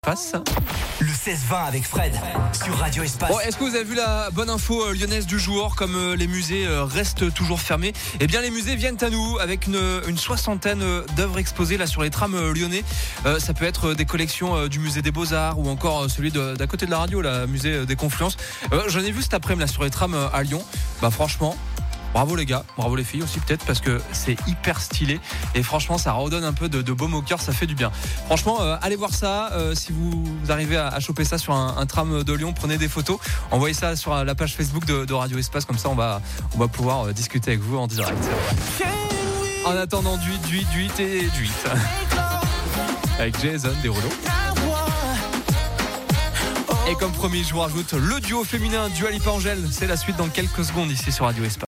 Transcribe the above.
Passe. Le 16-20 avec Fred sur Radio Espace. Bon, est-ce que vous avez vu la bonne info lyonnaise du jour? Comme les musées restent toujours fermés, eh bien les musées viennent à nous avec une soixantaine d'œuvres exposées là sur les trams lyonnais. Ça peut être des collections du musée des Beaux-Arts ou encore celui d'à côté de la radio, le musée des Confluences. J'en ai vu cet après-midi là sur les trams à Lyon. Bah franchement, bravo les gars, bravo les filles aussi peut-être, parce que c'est hyper stylé et franchement ça redonne un peu de baume au cœur, ça fait du bien. Franchement allez voir ça, si vous arrivez à choper ça sur un tram de Lyon, prenez des photos, envoyez ça sur la page Facebook de Radio Espace, comme ça on va pouvoir discuter avec vous en direct. En attendant du 8 et du 8 avec Jason Derulo. Et comme promis, je vous rajoute le duo féminin Dua Lipa Angèle. C'est la suite dans quelques secondes ici sur Radio Espace.